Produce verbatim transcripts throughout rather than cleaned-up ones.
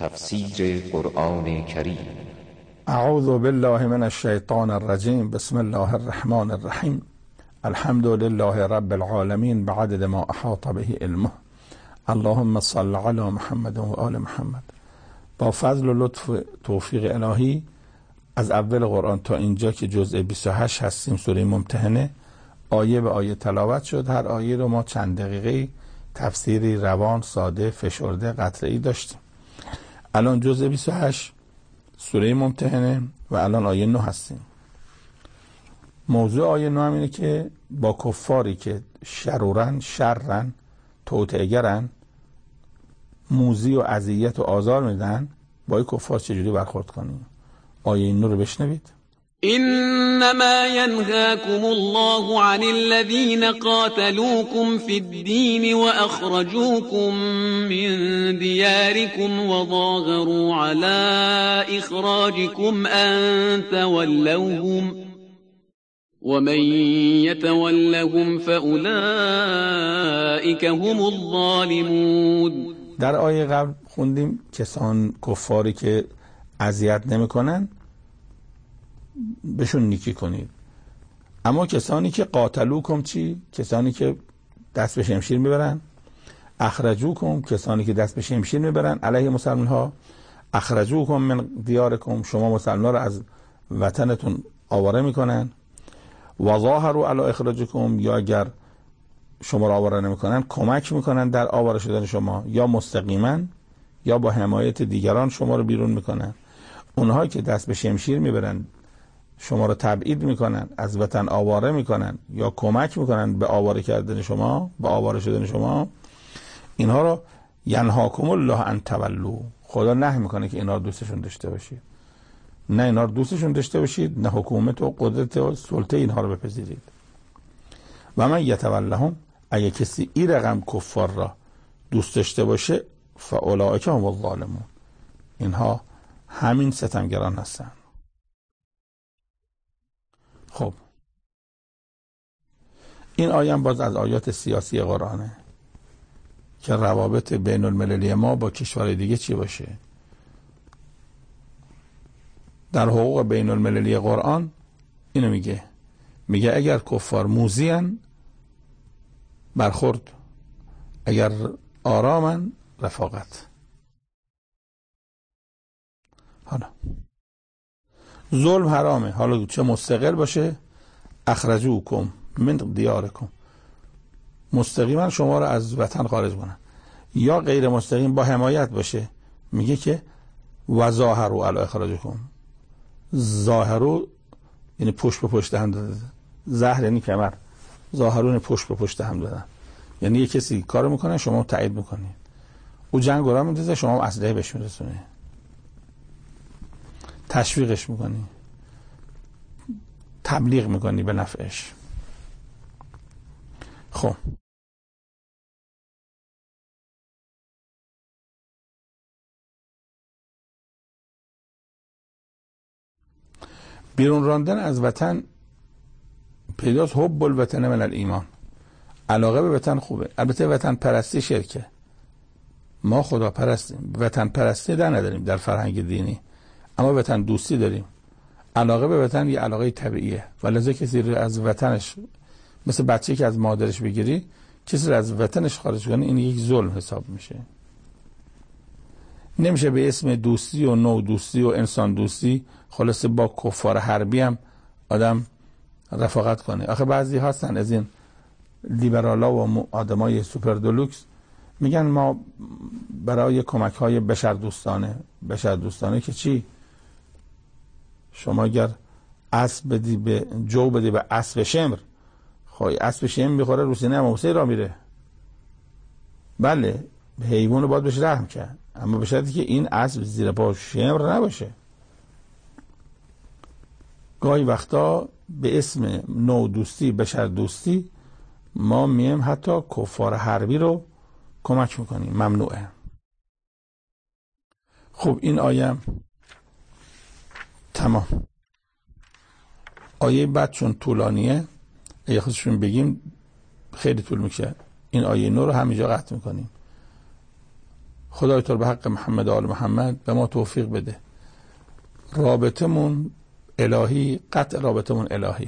تفسیر قرآن کریم. اعوذ بالله من الشیطان الرجیم. بسم الله الرحمن الرحیم. الحمد لله رب العالمین بعدد ما احاط به علمه. اللهم صل علی محمد و آل محمد. با فضل و لطف توفیق الهی از اول قرآن تا اینجا که جزء بیست و هشت هستیم، سوره ممتحنه، آیه به آیه تلاوت شد. هر آیه رو ما چند دقیقه تفسیری روان، ساده، فشرده، قطعی داشتیم. الان جزء بیست و هشت سوره ممتحنه و الان آیه نه هستیم. موضوع آیه نه هم اینه که با کفاری که شرورن، شررن، توطئه‌گرن، موذی و اذیت و آزار میدن، با این کفار چجوری برخورد کنیم؟ آیه نه رو بشنوید. إنما ينهاكم الله عن الذين قاتلوكم في الدين وأخرجوكم من دياركم وظاهروا على إخراجكم أن تولوهم ومن يتولهم فأولئك هم الظالمون. در آیه قبل خوندیم کسان کفاری که اذیت نمی‌کنن بهشون نیکی کنید، اما کسانی که قاتلوکم چی؟ کسانی که دست به شمشیر میبرن. اخرجوکم کسانی که دست به شمشیر میبرن علیه مسلمان ها. اخرجوکم من دیارکم شما مسلمان ها رو از وطنتون آواره میکنن. و ظاهروا علی اخراجکم یا اگر شما رو آواره نمیکنن کمک میکنن در آواره شدن شما، یا مستقیما یا با حمایت دیگران شما رو بیرون میکنن. اونها که دست به شمشیر میبرن، شما رو تبعید میکنن، از وطن آواره میکنن یا کمک میکنن به آواره کردن شما، به آواره شدن شما، اینها رو ینهاکم الله ان تولوا، خدا نهی میکنه که اینا رو دوستشون داشته باشید. نه اینا رو دوستشون داشته باشید، نه حکومت و قدرت و سلطه اینها رو بپذیرید. و من یتولهم، اگه کسی این رقم کفار را دوست داشته باشه، فاولئک هم الظالمون، اینها همین ستمگران هستن. خب این آیه باز از آیات سیاسی قرآنه که روابط بین المللی ما با کشور دیگه چی باشه. در حقوق بین المللی قرآن اینو میگه، میگه اگر کفار موذین برخورد، اگر آرامن رفاقت. حالا ظلم حرامه، حالا چه مستقل باشه. اخرجوکم من دیارکم، مستقیما شما رو از وطن خارج کنن، یا غیر مستقیم با حمایت باشه. میگه که و ظاهروا علی اخراجکم، ظاهرو یعنی پشت به پشت هم داده، زهر یعنی کمر، ظاهرون پشت به پشت هم دادن، یعنی یه کسی کارو میکنه شما تایید میکنید، او جنگ را میندازه شما اسلحه بهش میرسونه، تشویقش میکنی، تبلیغ میکنی به نفعش. خب بیرون راندن از وطن پیداست. حب الوطن من الایمان، علاقه به وطن خوبه. البته وطن پرستی شرکه، ما خدا پرستیم، وطن پرستی در نداریم در فرهنگ دینی، اما وطن دوستی داریم. علاقه به وطن یه علاقه طبیعیه، ولی کسی رو از وطنش، مثل بچه که از مادرش بگیری، کسی رو از وطنش خارج کنی، این یک ظلم حساب میشه. نمیشه به اسم دوستی و نوع دوستی و انسان دوستی خلاصه با کفار حربی هم آدم رفاقت کنه. آخه بعضی هستن از این لیبرالا و آدمای سوپر دلوکس میگن ما برای کمک های بشر دوستانه. بشر دوستانه که چی؟ شما اگر اسب بدی به جو بدی به اسب شمر، خب اسب شمر میخوره رو سینه موسی را میره. بله حیوان رو باید بهش رحم کرد، اما به شرطی که این اسب زیر پا شمر نباشه. گاهی وقتا به اسم نوع دوستی، بشر دوستی، ما میم حتی کفار حربی رو کمک میکنیم، ممنوعه. خب این آیه تمام. آیه بعد چون طولانیه، اگه خودشون بگیم خیلی طول میشه. این آیه نو رو همینجا قطع میکنیم. خدای تو به حق محمد و آل محمد به ما توفیق بده. رابطمون الهی، قطع رابطمون الهی،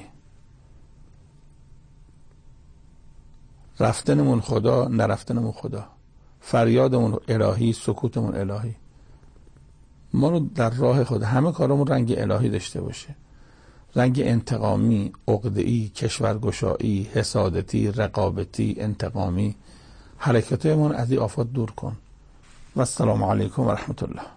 رفتنمون خدا، نرفتنمون خدا، فریادمون الهی، سکوتمون الهی. ما رو در راه خدا همه کارمون رنگ الهی داشته باشه، رنگ انتقامی، عقده‌ای، کشورگشایی، حسادتی، رقابتی، انتقامی. حرکتمون از این آفات دور کن. و السلام علیکم و رحمت الله.